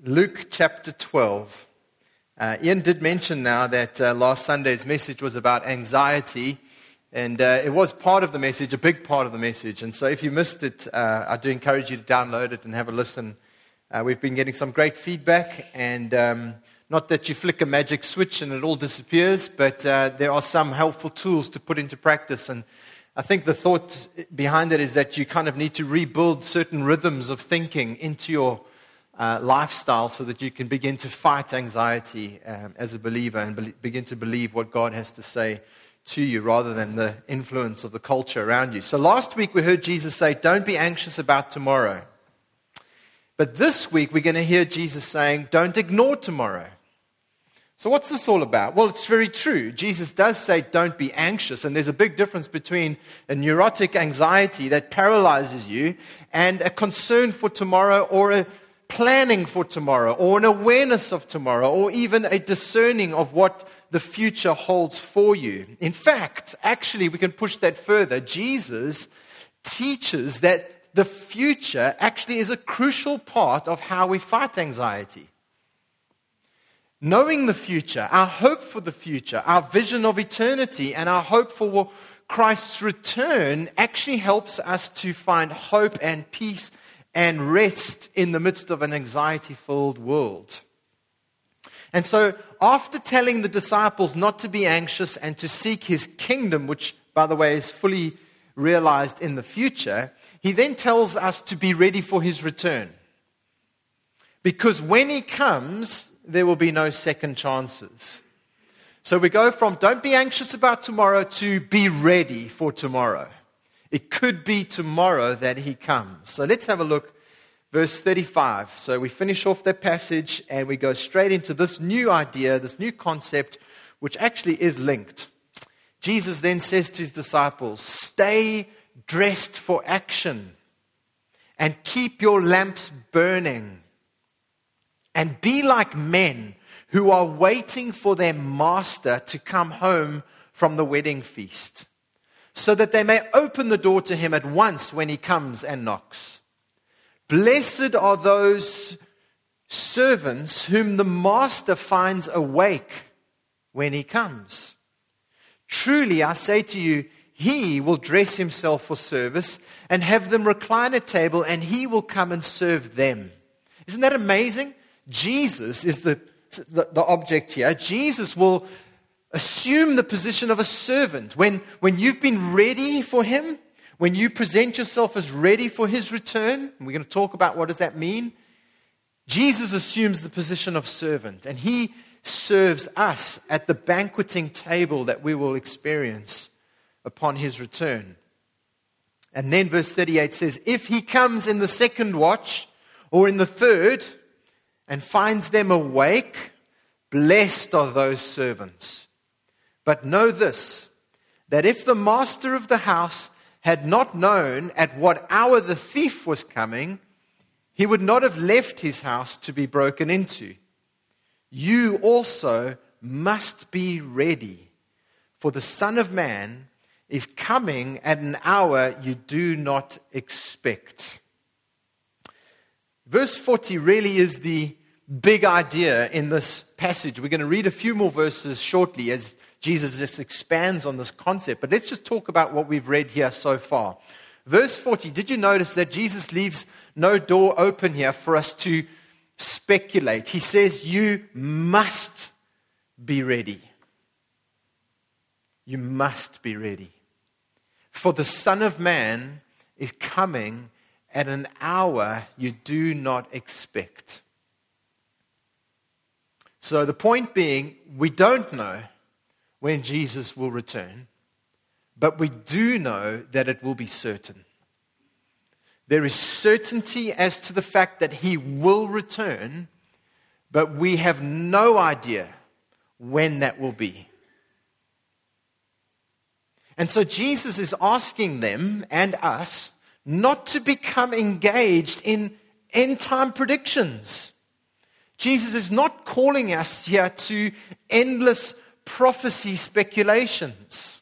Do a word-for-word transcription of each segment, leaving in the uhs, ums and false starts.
Luke chapter twelve. Uh, Ian did mention now that uh, last Sunday's message was about anxiety, and uh, it was part of the message, a big part of the message. And so if you missed it, uh, I do encourage you to download it and have a listen. Uh, we've been getting some great feedback, and um, not that you flick a magic switch and it all disappears, but uh, there are some helpful tools to put into practice. And I think the thought behind it is that you kind of need to rebuild certain rhythms of thinking into your uh, lifestyle so that you can begin to fight anxiety um, as a believer and be- begin to believe what God has to say to you rather than the influence of the culture around you. So last week we heard Jesus say, don't be anxious about tomorrow. But this week we're going to hear Jesus saying, don't ignore tomorrow. So what's this all about? Well, it's very true. Jesus does say, don't be anxious. And there's a big difference between a neurotic anxiety that paralyzes you and a concern for tomorrow or a planning for tomorrow or an awareness of tomorrow or even a discerning of what the future holds for you. In fact, actually, we can push that further. Jesus teaches that the future actually is a crucial part of how we fight anxiety. Knowing the future, our hope for the future, our vision of eternity, and our hope for Christ's return actually helps us to find hope and peace and rest in the midst of an anxiety-filled world. And so, after telling the disciples not to be anxious and to seek His kingdom, which, by the way, is fully realized in the future, He then tells us to be ready for His return. Because when He comes, there will be no second chances. So we go from don't be anxious about tomorrow to be ready for tomorrow. It could be tomorrow that He comes. So let's have a look, verse thirty-five. So we finish off that passage and we go straight into this new idea, this new concept, which actually is linked. Jesus then says to His disciples, stay dressed for action and keep your lamps burning. And be like men who are waiting for their master to come home from the wedding feast, so that they may open the door to him at once when he comes and knocks. Blessed are those servants whom the master finds awake when he comes. Truly, I say to you, he will dress himself for service and have them recline at table, and he will come and serve them. Isn't that amazing? Jesus is the, the, the object here. Jesus will assume the position of a servant. When, when you've been ready for Him, when you present yourself as ready for His return, and we're going to talk about what does that mean, Jesus assumes the position of servant, and He serves us at the banqueting table that we will experience upon His return. And then verse thirty-eight says, if He comes in the second watch or in the third, and finds them awake, blessed are those servants. But know this, that if the master of the house had not known at what hour the thief was coming, he would not have left his house to be broken into. You also must be ready, for the Son of Man is coming at an hour you do not expect. Verse forty really is the big idea in this passage. We're going to read a few more verses shortly as Jesus just expands on this concept. But let's just talk about what we've read here so far. Verse forty, did you notice that Jesus leaves no door open here for us to speculate? He says, you must be ready. You must be ready. For the Son of Man is coming at an hour you do not expect. So the point being, we don't know when Jesus will return, but we do know that it will be certain. There is certainty as to the fact that He will return, but we have no idea when that will be. And so Jesus is asking them and us not to become engaged in end-time predictions. Jesus is not calling us here to endless prophecy speculations.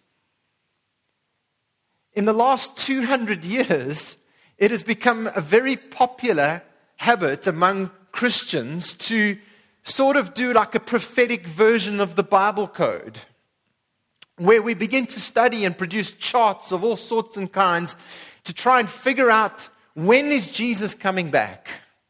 In the last two hundred years, it has become a very popular habit among Christians to sort of do like a prophetic version of the Bible code, where we begin to study and produce charts of all sorts and kinds to try and figure out, when is Jesus coming back?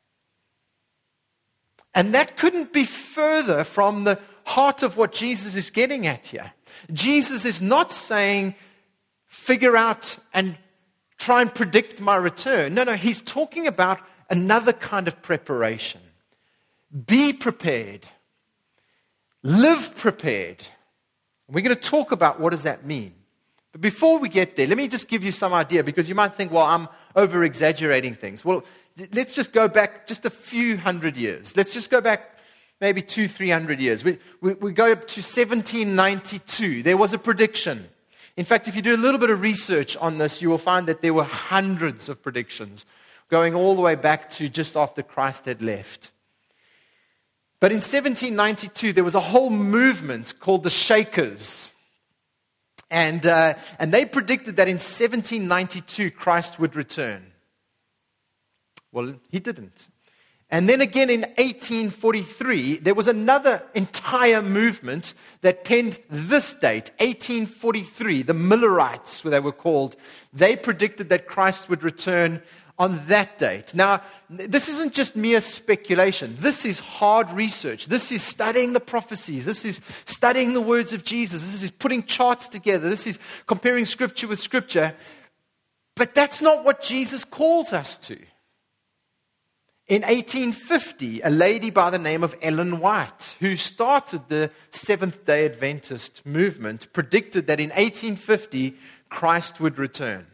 And that couldn't be further from the heart of what Jesus is getting at here. Jesus is not saying, figure out and try and predict my return. No, no, he's talking about another kind of preparation. Be prepared. Live prepared. We're going to talk about what does that mean. But before we get there, let me just give you some idea, because you might think, well, I'm over-exaggerating things. Well, let's just go back just a few hundred years. Let's just go back maybe two, three hundred years. We, we, we go up to seventeen ninety-two. There was a prediction. In fact, if you do a little bit of research on this, you will find that there were hundreds of predictions going all the way back to just after Christ had left. But in seventeen ninety-two, there was a whole movement called the Shakers. And, uh, and they predicted that in seventeen ninety-two, Christ would return. Well, he didn't. And then again in eighteen forty-three, there was another entire movement that penned this date, eighteen forty-three. The Millerites, they were called. They predicted that Christ would return on that date. Now, this isn't just mere speculation. This is hard research. This is studying the prophecies. This is studying the words of Jesus. This is putting charts together. This is comparing Scripture with Scripture. But that's not what Jesus calls us to. In eighteen fifty, a lady by the name of Ellen White, who started the Seventh-day Adventist movement, predicted that in eighteen fifty, Christ would return.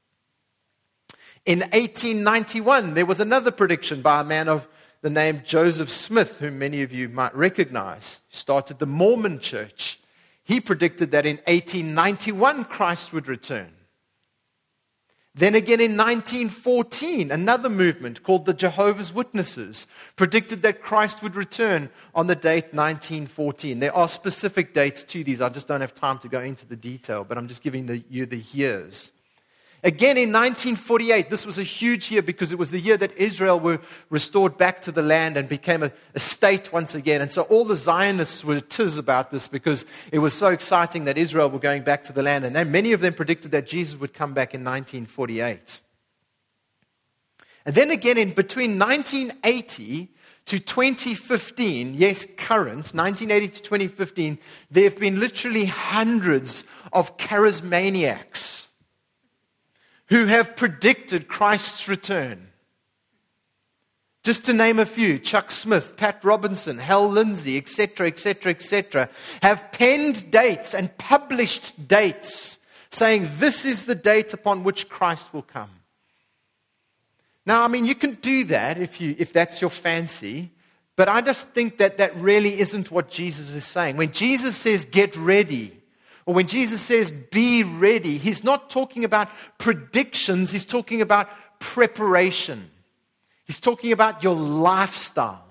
In eighteen ninety-one, there was another prediction by a man of the name Joseph Smith, whom many of you might recognize, who started the Mormon Church. He predicted that in eighteen ninety-one, Christ would return. Then again in nineteen fourteen, another movement called the Jehovah's Witnesses predicted that Christ would return on the date nineteen fourteen. There are specific dates to these. I just don't have time to go into the detail, but I'm just giving the, you the years. Again in nineteen forty-eight, this was a huge year because it was the year that Israel were restored back to the land and became a, a state once again. And so all the Zionists were tiz about this because it was so exciting that Israel were going back to the land. And then many of them predicted that Jesus would come back in nineteen forty-eight. And then again in between nineteen eighty to twenty fifteen, yes, current, nineteen eighty to twenty fifteen, there have been literally hundreds of charismaniacs who have predicted Christ's return. Just to name a few, Chuck Smith, Pat Robinson, Hal Lindsey, et cetera, et cetera, et cetera, have penned dates and published dates saying this is the date upon which Christ will come. Now, I mean, you can do that if you if that's your fancy, but I just think that that really isn't what Jesus is saying. When Jesus says, get ready, or when Jesus says, be ready, he's not talking about predictions, he's talking about preparation. He's talking about your lifestyle.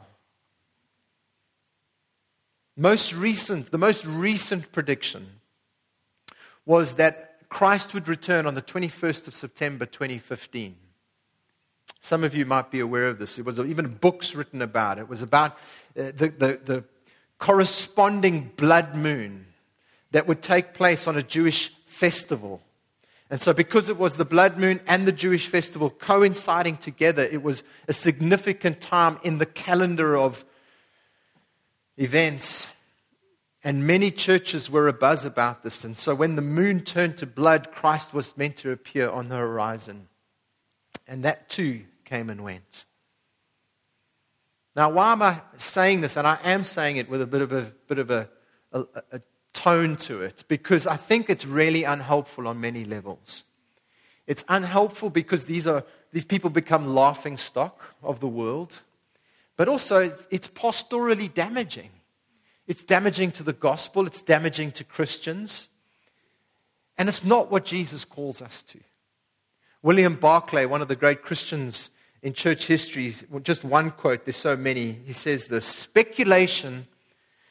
Most recent, the most recent prediction was that Christ would return on the twenty-first of September, twenty fifteen. Some of you might be aware of this. There was even books written about it. It was about uh, the, the, the corresponding blood moon that would take place on a Jewish festival. And so because it was the blood moon and the Jewish festival coinciding together, it was a significant time in the calendar of events. And many churches were abuzz about this. And so when the moon turned to blood, Christ was meant to appear on the horizon. And that too came and went. Now, why am I saying this? And I am saying it with a bit of a bit of a, a, a tone to it, because I think it's really unhelpful on many levels. It's unhelpful because these are these people become laughing stock of the world, but also it's, it's pastorally damaging. It's damaging to the gospel. It's damaging to Christians, and it's not what Jesus calls us to. William Barclay, one of the great Christians in church history, just one quote, there's so many, he says this: speculation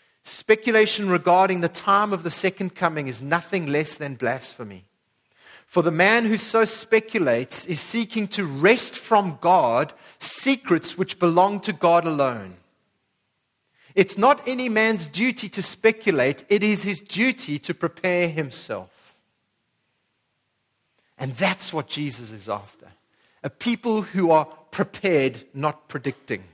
Speculation regarding the time of the second coming is nothing less than blasphemy. For the man who so speculates is seeking to wrest from God secrets which belong to God alone. It's not any man's duty to speculate, it is his duty to prepare himself. And that's what Jesus is after. A people who are prepared, not predicting.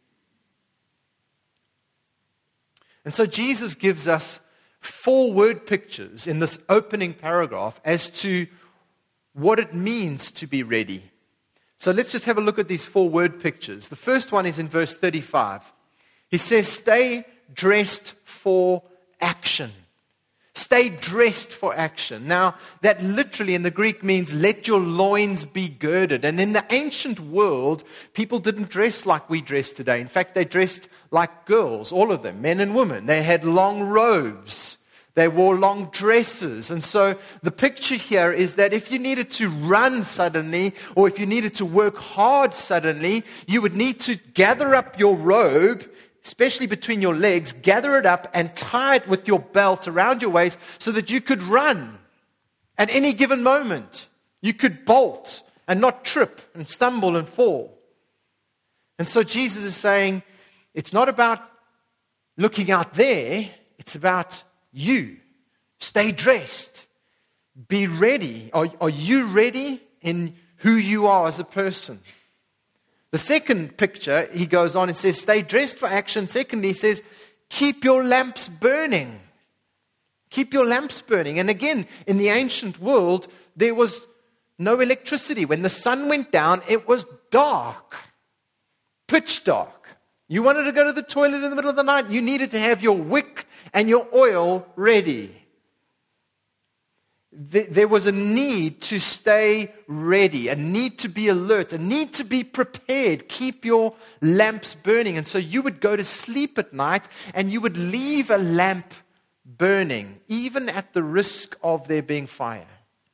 And so Jesus gives us four word pictures in this opening paragraph as to what it means to be ready. So let's just have a look at these four word pictures. The first one is in verse thirty-five. He says, stay dressed for action. Stay dressed for action. Now, that literally in the Greek means let your loins be girded. And in the ancient world, people didn't dress like we dress today. In fact, they dressed like girls, all of them, men and women. They had long robes. They wore long dresses. And so the picture here is that if you needed to run suddenly, or if you needed to work hard suddenly, you would need to gather up your robe, especially between your legs, gather it up and tie it with your belt around your waist so that you could run at any given moment. You could bolt and not trip and stumble and fall. And so Jesus is saying, it's not about looking out there, it's about you. Stay dressed. Be ready. Are, are you ready in who you are as a person? The second picture, he goes on and says, stay dressed for action. Secondly, he says, keep your lamps burning. Keep your lamps burning. And again, in the ancient world, there was no electricity. When the sun went down, it was dark. Pitch dark. You wanted to go to the toilet in the middle of the night, you needed to have your wick and your oil ready. There was a need to stay ready, a need to be alert, a need to be prepared. Keep your lamps burning. And so you would go to sleep at night and you would leave a lamp burning, even at the risk of there being fire.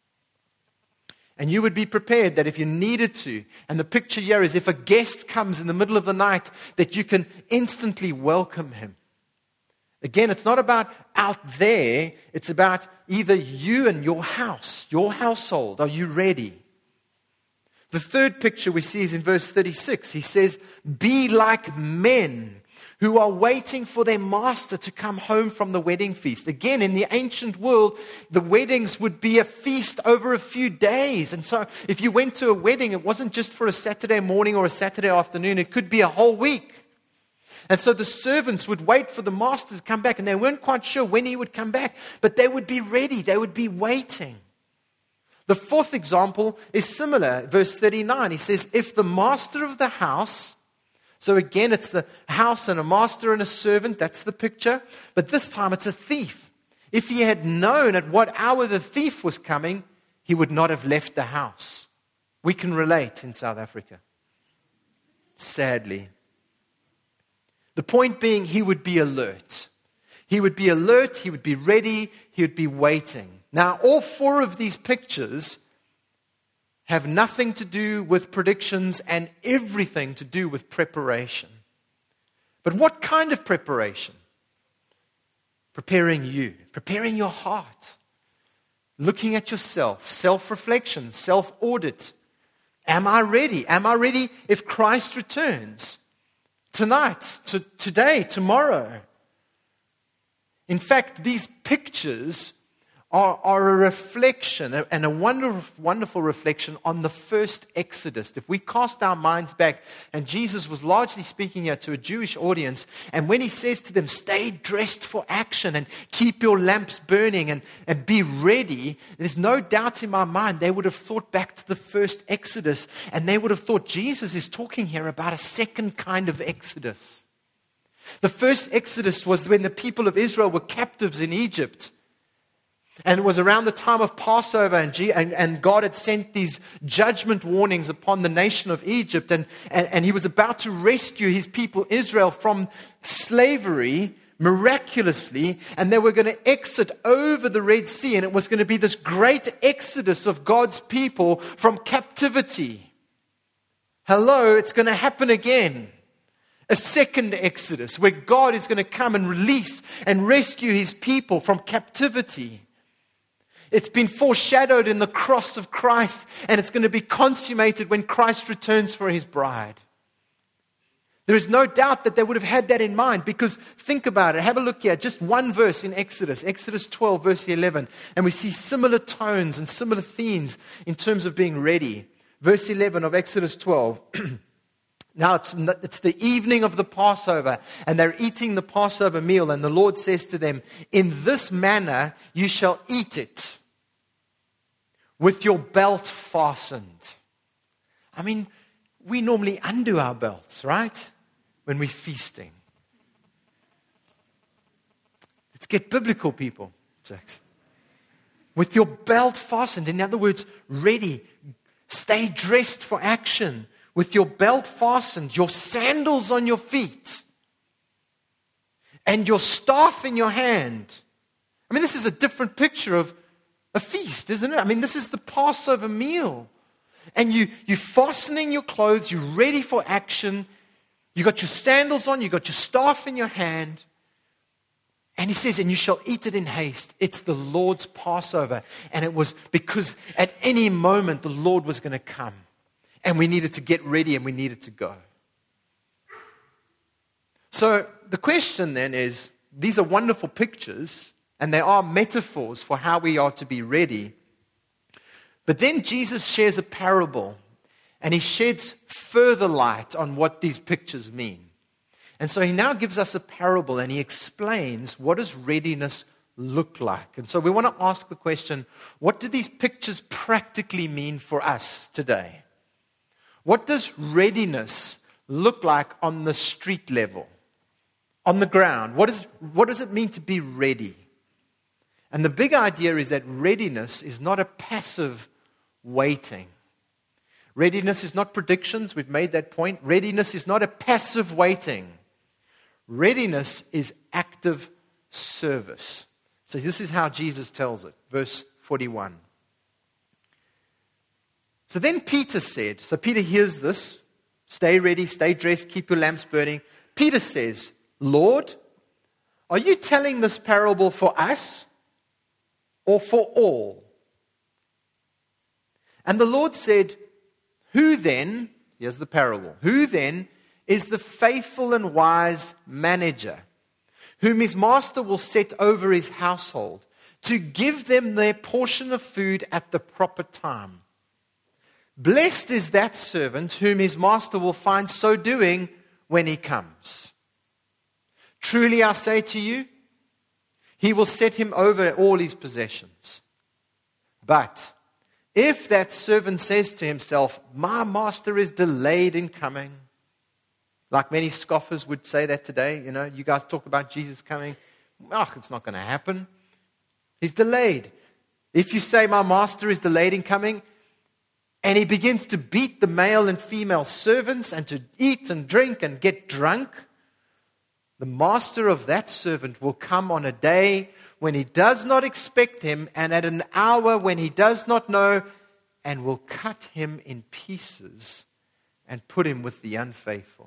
And you would be prepared that if you needed to, and the picture here is if a guest comes in the middle of the night, that you can instantly welcome him. Again, it's not about out there, it's about either you and your house, your household. Are you ready? The third picture we see is in verse thirty-six. He says, be like men who are waiting for their master to come home from the wedding feast. Again, in the ancient world, the weddings would be a feast over a few days. And so if you went to a wedding, it wasn't just for a Saturday morning or a Saturday afternoon. It could be a whole week. And so the servants would wait for the master to come back, and they weren't quite sure when he would come back, but they would be ready. They would be waiting. The fourth example is similar. Verse thirty-nine, he says, if the master of the house... So again, it's the house and a master and a servant. That's the picture. But this time it's a thief. If he had known at what hour the thief was coming, he would not have left the house. We can relate in South Africa. Sadly. The point being, he would be alert. He would be alert. He would be ready. He would be waiting. Now, all four of these pictures have nothing to do with predictions and everything to do with preparation. But what kind of preparation? Preparing you, preparing your heart, looking at yourself, self-reflection, self-audit. Am I ready? Am I ready if Christ returns? Tonight, to, today, tomorrow. In fact, these pictures Are, are a reflection, and a wonderful, wonderful reflection on the first Exodus. If we cast our minds back, and Jesus was largely speaking here to a Jewish audience, and when he says to them, stay dressed for action and keep your lamps burning and, and be ready, there's no doubt in my mind they would have thought back to the first Exodus, and they would have thought Jesus is talking here about a second kind of Exodus. The first Exodus was when the people of Israel were captives in Egypt. And it was around the time of Passover, and, G- and, and God had sent these judgment warnings upon the nation of Egypt, and, and, and he was about to rescue his people Israel from slavery miraculously, and they were going to exit over the Red Sea, and it was going to be this great exodus of God's people from captivity. Hello, it's going to happen again. A second exodus where God is going to come and release and rescue his people from captivity. It's been foreshadowed in the cross of Christ, and it's going to be consummated when Christ returns for his bride. There is no doubt that they would have had that in mind, because think about it. Have a look here. Just one verse in Exodus, Exodus twelve, verse eleven. And we see similar tones and similar themes in terms of being ready. Verse eleven of Exodus twelve. Now it's, it's the evening of the Passover, and they're eating the Passover meal, and the Lord says to them, "In this manner you shall eat it, with your belt fastened." I mean, we normally undo our belts, right? When we're feasting. Let's get biblical, people. Jackson. With your belt fastened. In other words, ready. Stay dressed for action. With your belt fastened, your sandals on your feet, and your staff in your hand. I mean, this is a different picture of a feast, isn't it? I mean, this is the Passover meal. And you, you're fastening your clothes, you're ready for action. You got your sandals on, you got your staff in your hand. And he says, and you shall eat it in haste. It's the Lord's Passover. And it was because at any moment the Lord was going to come. And we needed to get ready and we needed to go. So the question then is, these are wonderful pictures and they are metaphors for how we are to be ready. But then Jesus shares a parable and he sheds further light on what these pictures mean. And so he now gives us a parable and he explains what does readiness look like. And so we want to ask the question, what do these pictures practically mean for us today? What does readiness look like on the street level, on the ground? What, is, what does it mean to be ready? And the big idea is that readiness is not a passive waiting. Readiness is not predictions. We've made that point. Readiness is not a passive waiting. Readiness is active service. So this is how Jesus tells it. Verse forty-one. So then Peter said, so Peter hears this, stay ready, stay dressed, keep your lamps burning. Peter says, "Lord, are you telling this parable for us or for all?" And the Lord said, "Who then," here's the parable, "who then is the faithful and wise manager, whom his master will set over his household, to give them their portion of food at the proper time? Blessed is that servant whom his master will find so doing when he comes. Truly I say to you, he will set him over all his possessions. But if that servant says to himself, 'My master is delayed in coming,'" like many scoffers would say that today, you know, you guys talk about Jesus coming, oh, it's not going to happen. He's delayed. If you say, "My master is delayed in coming," and he begins to beat the male and female servants and to eat and drink and get drunk, the master of that servant will come on a day when he does not expect him and at an hour when he does not know, and will cut him in pieces and put him with the unfaithful.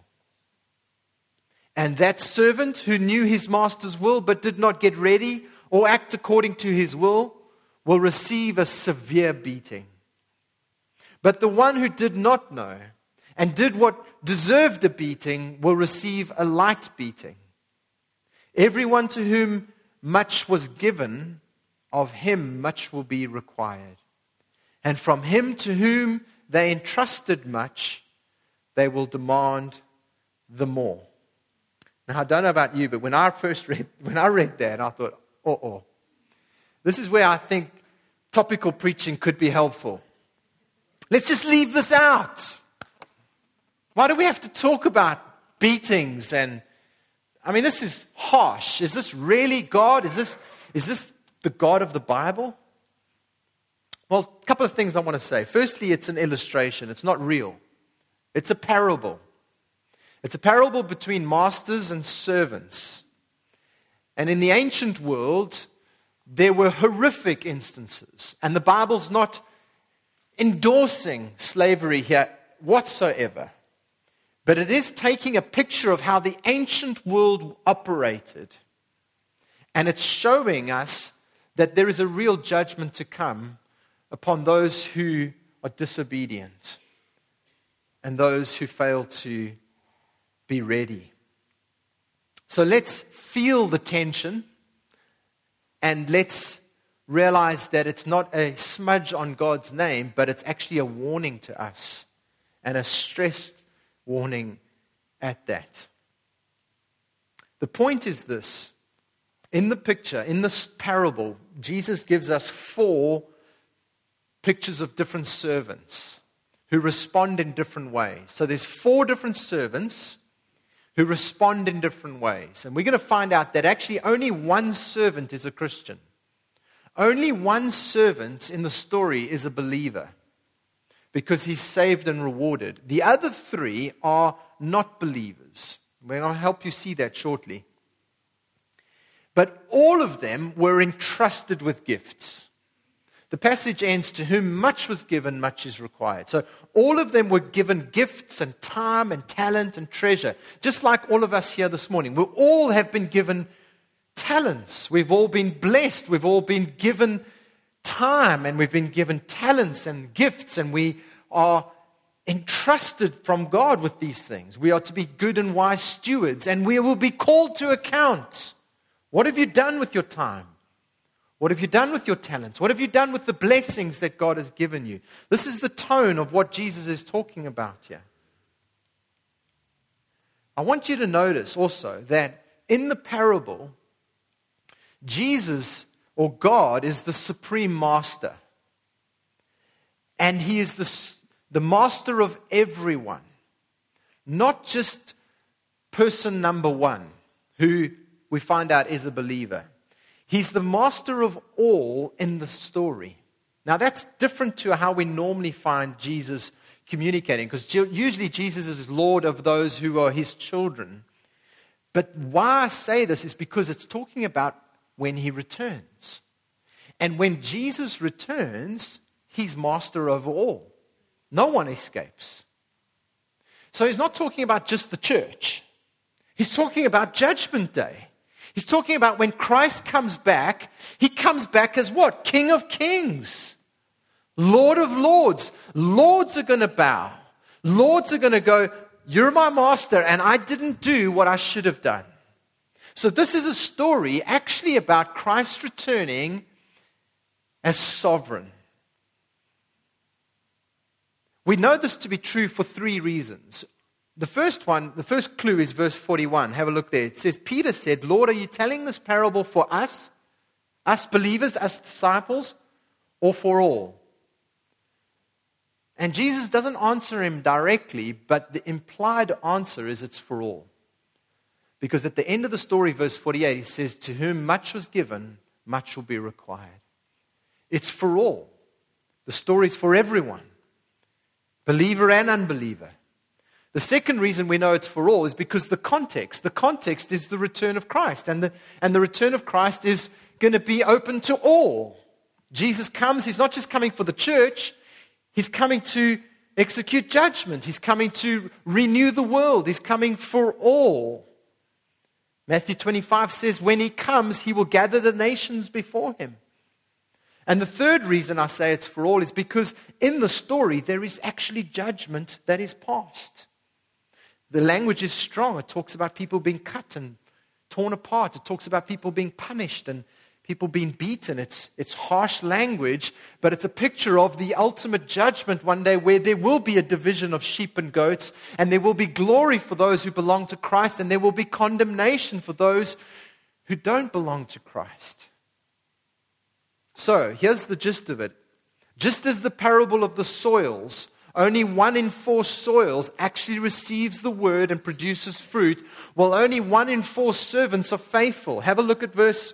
And that servant who knew his master's will but did not get ready or act according to his will will receive a severe beating. But the one who did not know and did what deserved a beating will receive a light beating. Everyone to whom much was given, of him much will be required. And from him to whom they entrusted much, they will demand the more. Now, I don't know about you, but when I first read, when I read that, I thought, oh, oh. This is where I think topical preaching could be helpful. Let's just leave this out. Why do we have to talk about beatings? And I mean, this is harsh. Is this really God? Is this, is this the God of the Bible? Well, a couple of things I want to say. Firstly, it's an illustration. It's not real. It's a parable. It's a parable between masters and servants. And in the ancient world, there were horrific instances. And the Bible's not endorsing slavery here whatsoever. But it is taking a picture of how the ancient world operated. And it's showing us that there is a real judgment to come upon those who are disobedient and those who fail to be ready. So let's feel the tension and let's realize that it's not a smudge on God's name, but it's actually a warning to us and a stressed warning at that. The point is this. In the picture, in this parable, Jesus gives us four pictures of different servants who respond in different ways. So there's four different servants who respond in different ways. And we're going to find out that actually only one servant is a Christian. Only one servant in the story is a believer because he's saved and rewarded. The other three are not believers. We're going to help you see that shortly. But all of them were entrusted with gifts. The passage ends, to whom much was given, much is required. So all of them were given gifts and time and talent and treasure. Just like all of us here this morning. We all have been given talents. We've all been blessed. We've all been given time and we've been given talents and gifts, and we are entrusted from God with these things. We are to be good and wise stewards, and we will be called to account. What have you done with your time? What have you done with your talents? What have you done with the blessings that God has given you? This is the tone of what Jesus is talking about here. I want you to notice also that in the parable, Jesus or God is the supreme master. And he is the, the master of everyone. Not just person number one, who we find out is a believer. He's the master of all in the story. Now that's different to how we normally find Jesus communicating, because usually Jesus is Lord of those who are his children. But why I say this is because it's talking about when he returns. And when Jesus returns, he's master of all. No one escapes. So he's not talking about just the church. He's talking about Judgment Day. He's talking about when Christ comes back, he comes back as what? King of kings. Lord of lords. Lords are going to bow. Lords are going to go, you're my master and I didn't do what I should have done. So this is a story actually about Christ returning as sovereign. We know this to be true for three reasons. The first one, the first clue is verse forty-one. Have a look there. It says, Peter said, Lord, are you telling this parable for us, us believers, us disciples, or for all? And Jesus doesn't answer him directly, but the implied answer is it's for all. Because at the end of the story, verse forty-eight, he says, to whom much was given, much will be required. It's for all. The story's for everyone, believer and unbeliever. The second reason we know it's for all is because the context. The context is the return of Christ. And the, and the return of Christ is going to be open to all. Jesus comes, he's not just coming for the church, he's coming to execute judgment. He's coming to renew the world. He's coming for all. Matthew twenty-five says, when he comes, he will gather the nations before him. And the third reason I say it's for all is because in the story, there is actually judgment that is passed. The language is strong. It talks about people being cut and torn apart. It talks about people being punished and people being beaten. It's, it's harsh language, but it's a picture of the ultimate judgment one day where there will be a division of sheep and goats, and there will be glory for those who belong to Christ, and there will be condemnation for those who don't belong to Christ. So, here's the gist of it. Just as the parable of the soils, only one in four soils actually receives the word and produces fruit, while only one in four servants are faithful. Have a look at verse...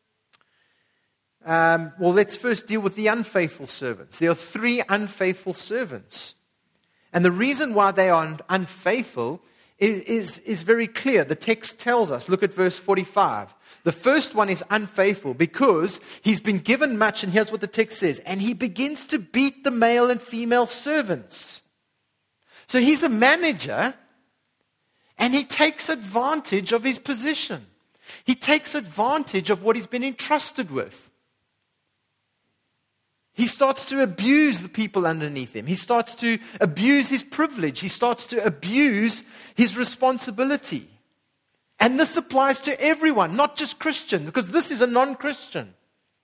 Um, well, let's first deal with the unfaithful servants. There are three unfaithful servants. And the reason why they are unfaithful is, is, is very clear. The text tells us. Look at verse forty-five. The first one is unfaithful because he's been given much, and here's what the text says, and he begins to beat the male and female servants. So he's a manager, and he takes advantage of his position. He takes advantage of what he's been entrusted with. He starts to abuse the people underneath him. He starts to abuse his privilege. He starts to abuse his responsibility. And this applies to everyone, not just Christians, because this is a non-Christian.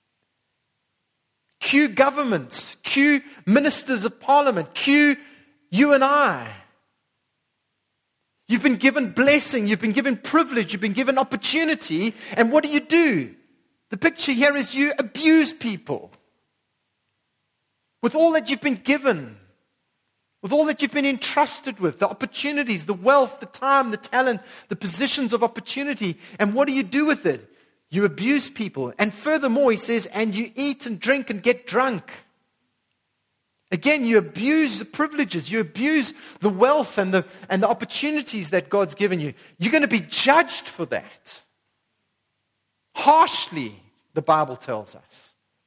Cue governments, cue ministers of parliament, cue you and I. You've been given blessing, you've been given privilege, you've been given opportunity, and what do you do? The picture here is you abuse people. With all that you've been given, with all that you've been entrusted with, the opportunities, the wealth, the time, the talent, the positions of opportunity, and what do you do with it? You abuse people. And furthermore, he says, and you eat and drink and get drunk. Again, you abuse the privileges, you abuse the wealth and the, and the opportunities that God's given you. You're going to be judged for that. Harshly, the Bible tells us.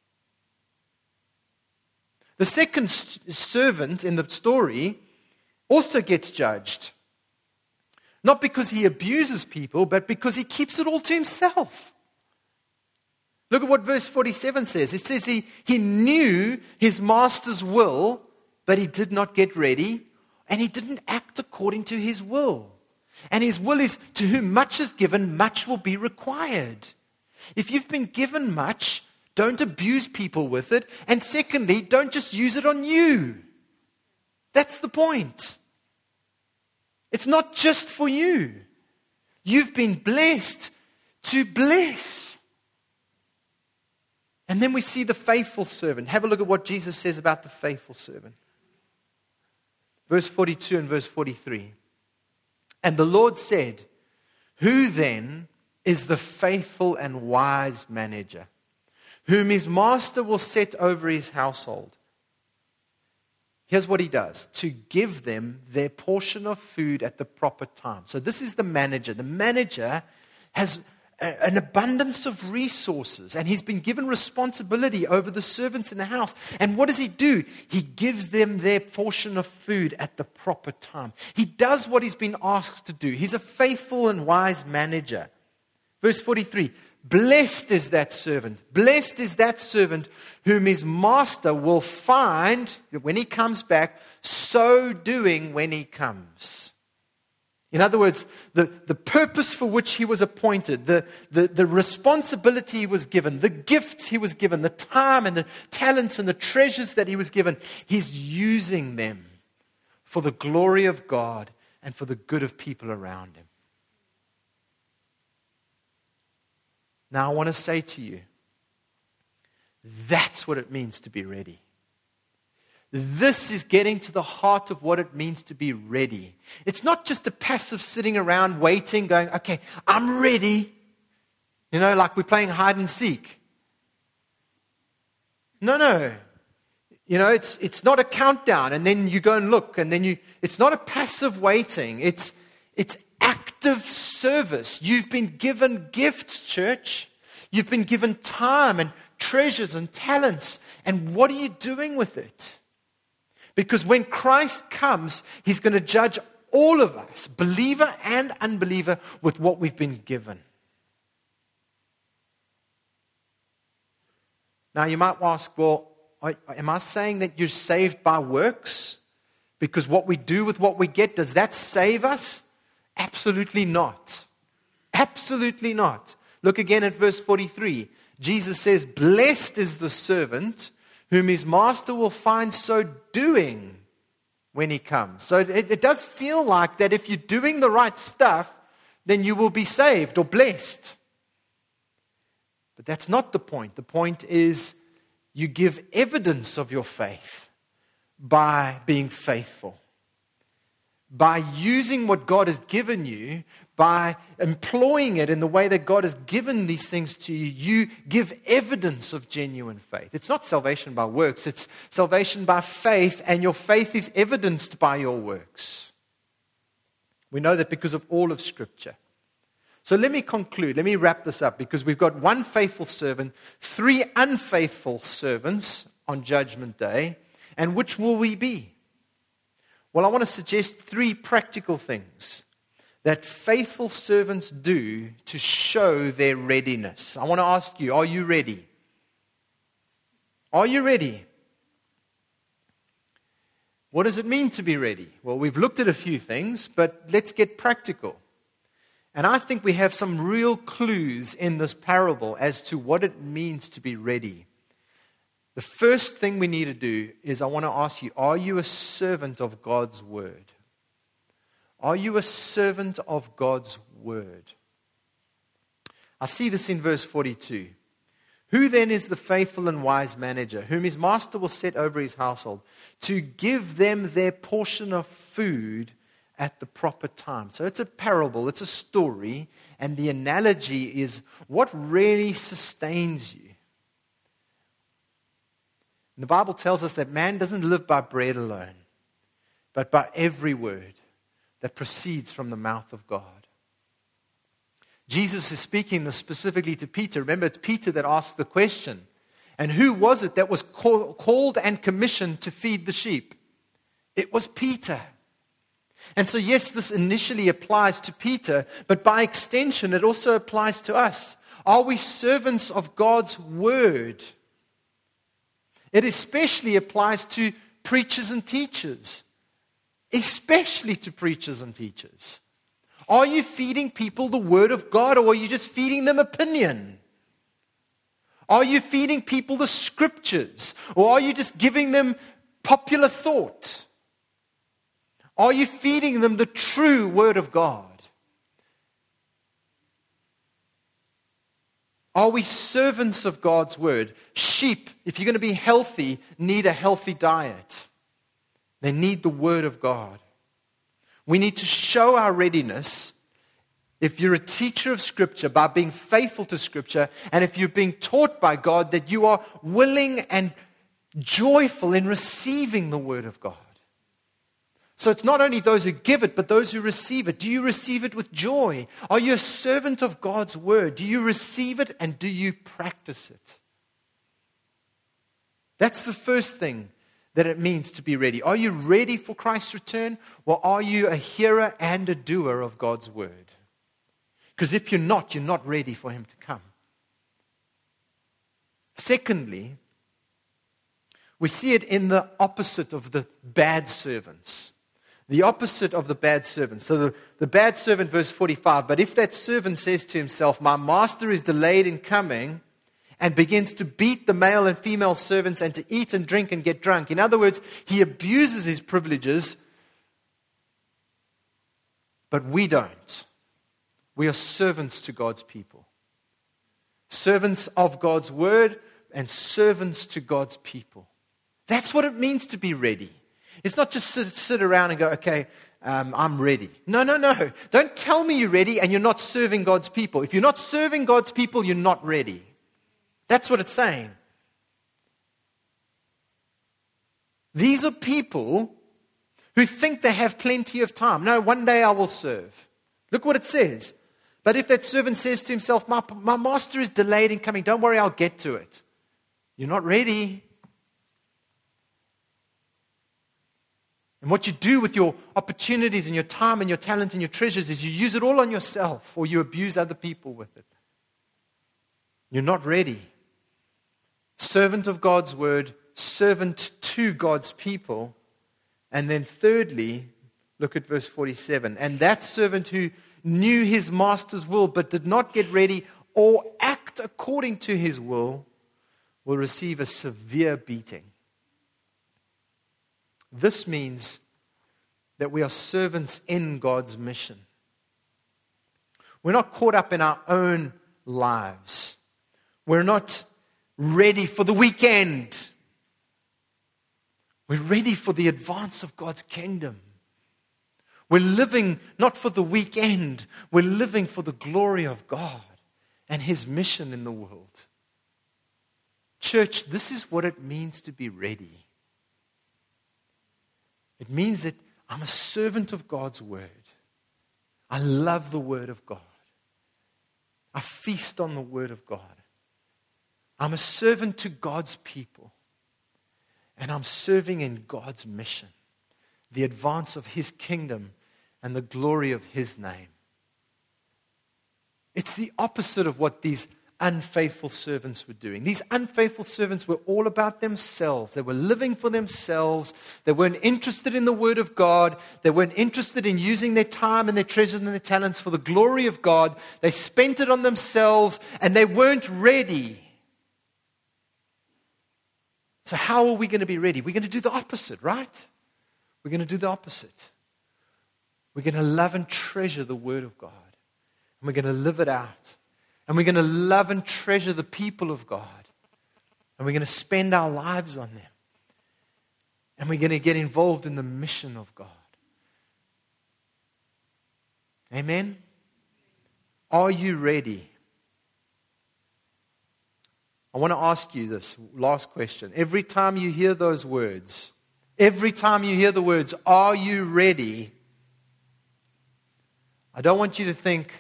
The second servant in the story also gets judged. Not because he abuses people, but because he keeps it all to himself. Look at what verse forty-seven says. It says he, he knew his master's will, but he did not get ready, and he didn't act according to his will. And his will is, to whom much is given, much will be required. If you've been given much, don't abuse people with it. And secondly, don't just use it on you. That's the point. It's not just for you. You've been blessed to bless. And then we see the faithful servant. Have a look at what Jesus says about the faithful servant. Verse forty-two and verse forty-three. And the Lord said, who then is the faithful and wise manager, whom his master will set over his household? Here's what he does: to give them their portion of food at the proper time. So this is the manager. The manager has a, an abundance of resources, and he's been given responsibility over the servants in the house. And what does he do? He gives them their portion of food at the proper time. He does what he's been asked to do. He's a faithful and wise manager. Verse forty-three. Blessed is that servant. Blessed is that servant whom his master will find when he comes back, so doing when he comes. In other words, the, the purpose for which he was appointed, the, the, the responsibility he was given, the gifts he was given, the time and the talents and the treasures that he was given, he's using them for the glory of God and for the good of people around him. Now, I want to say to you, that's what it means to be ready. This is getting to the heart of what it means to be ready. It's not just a passive sitting around waiting, going, okay, I'm ready. You know, like we're playing hide and seek. No, no. You know, it's it's not a countdown and then you go and look and then you, it's not a passive waiting. It's it's active service. You've been given gifts, church. You've been given time and treasures and talents. And what are you doing with it? Because when Christ comes, he's going to judge all of us, believer and unbeliever, with what we've been given. Now you might ask, well, am I saying that you're saved by works? Because what we do with what we get, does that save us? Absolutely not. Absolutely not. Look again at verse forty-three. Jesus says, blessed is the servant whom his master will find so doing when he comes. So it, it does feel like that if you're doing the right stuff, then you will be saved or blessed. But that's not the point. The point is you give evidence of your faith by being faithful. By using what God has given you, by employing it in the way that God has given these things to you, you give evidence of genuine faith. It's not salvation by works, it's salvation by faith, and your faith is evidenced by your works. We know that because of all of Scripture. So let me conclude, let me wrap this up, because we've got one faithful servant, three unfaithful servants on Judgment Day, and which will we be? Well, I want to suggest three practical things that faithful servants do to show their readiness. I want to ask you, are you ready? Are you ready? What does it mean to be ready? Well, we've looked at a few things, but let's get practical. And I think we have some real clues in this parable as to what it means to be ready. The first thing we need to do is I want to ask you, are you a servant of God's word? Are you a servant of God's word? I see this in verse forty-two. Who then is the faithful and wise manager, whom his master will set over his household, to give them their portion of food at the proper time? So it's a parable, it's a story, and the analogy is what really sustains you. And the Bible tells us that man doesn't live by bread alone, but by every word that proceeds from the mouth of God. Jesus is speaking this specifically to Peter. Remember, it's Peter that asked the question. And who was it that was call, called and commissioned to feed the sheep? It was Peter. And so, yes, this initially applies to Peter, but by extension, it also applies to us. Are we servants of God's word? It especially applies to preachers and teachers. Especially to preachers and teachers. Are you feeding people the word of God, or are you just feeding them opinion? Are you feeding people the scriptures, or are you just giving them popular thought? Are you feeding them the true word of God? Are we servants of God's word? Sheep, if you're going to be healthy, need a healthy diet. They need the word of God. We need to show our readiness, if you're a teacher of Scripture, by being faithful to Scripture, and if you're being taught by God, that you are willing and joyful in receiving the Word of God. So it's not only those who give it, but those who receive it. Do you receive it with joy? Are you a servant of God's Word? Do you receive it and do you practice it? That's the first thing that it means to be ready. Are you ready for Christ's return? Or are you a hearer and a doer of God's word? Because if you're not, you're not ready for Him to come. Secondly, we see it in the opposite of the bad servants. The opposite of the bad servants. So the, the bad servant, verse forty-five, but if that servant says to himself, my master is delayed in coming, and begins to beat the male and female servants and to eat and drink and get drunk. In other words, he abuses his privileges, but we don't. We are servants to God's people. Servants of God's word and servants to God's people. That's what it means to be ready. It's not just sit, sit around and go, okay, um, I'm ready. No, no, no. Don't tell me you're ready and you're not serving God's people. If you're not serving God's people, you're not ready. That's what it's saying. These are people who think they have plenty of time. No, one day I will serve. Look what it says. But if that servant says to himself, my, my master is delayed in coming, don't worry, I'll get to it. You're not ready. And what you do with your opportunities and your time and your talent and your treasures is you use it all on yourself, or you abuse other people with it. You're not ready. Servant of God's word, servant to God's people. And then thirdly, look at verse forty-seven. And that servant who knew his master's will but did not get ready or act according to his will will receive a severe beating. This means that we are servants in God's mission. We're not caught up in our own lives. We're not ready for the weekend. We're ready for the advance of God's kingdom. We're living not for the weekend. We're living for the glory of God and His mission in the world. Church, this is what it means to be ready. It means that I'm a servant of God's word. I love the word of God. I feast on the word of God. I'm a servant to God's people. And I'm serving in God's mission, the advance of His kingdom and the glory of His name. It's the opposite of what these unfaithful servants were doing. These unfaithful servants were all about themselves. They were living for themselves. They weren't interested in the Word of God. They weren't interested in using their time and their treasures and their talents for the glory of God. They spent it on themselves, and they weren't ready. So how are we going to be ready? We're going to do the opposite, right? We're going to do the opposite. We're going to love and treasure the Word of God. And we're going to live it out. And we're going to love and treasure the people of God. And we're going to spend our lives on them. And we're going to get involved in the mission of God. Amen? Are you ready? I want to ask you this last question. Every time you hear those words, every time you hear the words, are you ready? I don't want you to think,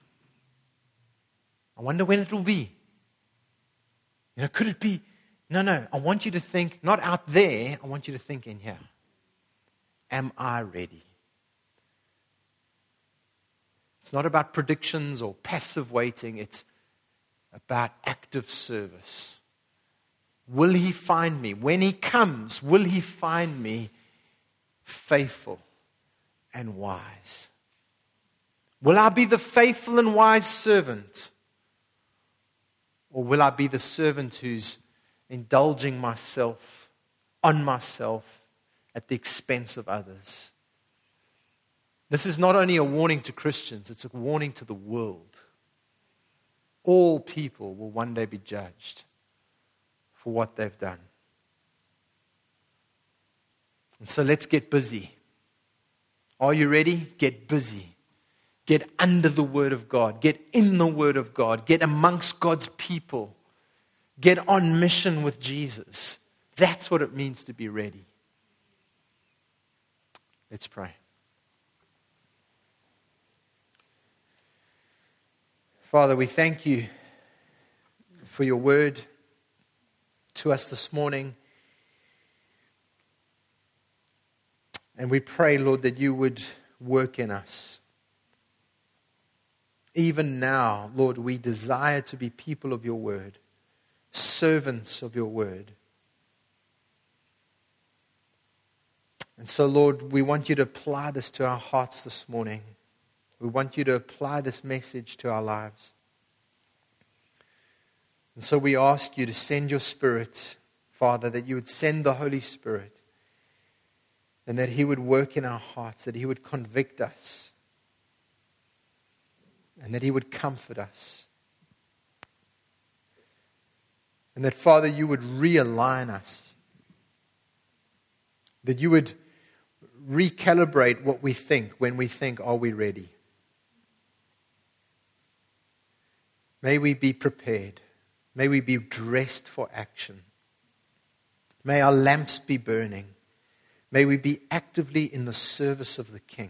I wonder when it will be. You know, could it be? No, no. I want you to think, not out there, I want you to think in here. Am I ready? It's not about predictions or passive waiting. It's about active service. Will He find me? When He comes, will He find me faithful and wise? Will I be the faithful and wise servant? Or will I be the servant who's indulging myself, on myself, at the expense of others? This is not only a warning to Christians, it's a warning to the world. All people will one day be judged for what they've done. And so let's get busy. Are you ready? Get busy. Get under the Word of God. Get in the Word of God. Get amongst God's people. Get on mission with Jesus. That's what it means to be ready. Let's pray. Father, we thank you for your word to us this morning. And we pray, Lord, that you would work in us. Even now, Lord, we desire to be people of your word, servants of your word. And so, Lord, we want you to apply this to our hearts this morning. We want you to apply this message to our lives. And so we ask you to send your Spirit, Father, that you would send the Holy Spirit, and that He would work in our hearts, that He would convict us, and that He would comfort us. And that, Father, you would realign us, that you would recalibrate what we think when we think, are we ready? May we be prepared. May we be dressed for action. May our lamps be burning. May we be actively in the service of the King.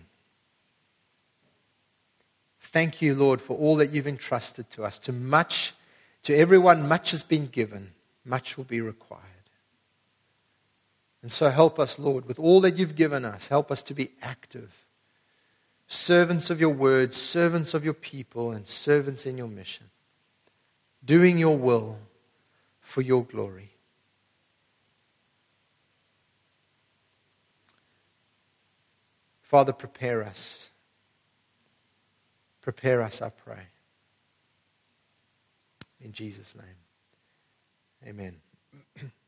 Thank you, Lord, for all that you've entrusted to us. To much, to everyone, much has been given. Much will be required. And so help us, Lord, with all that you've given us. Help us to be active. Servants of your word, servants of your people, and servants in your mission. Doing your will for your glory. Father, prepare us. Prepare us, I pray. In Jesus' name. Amen.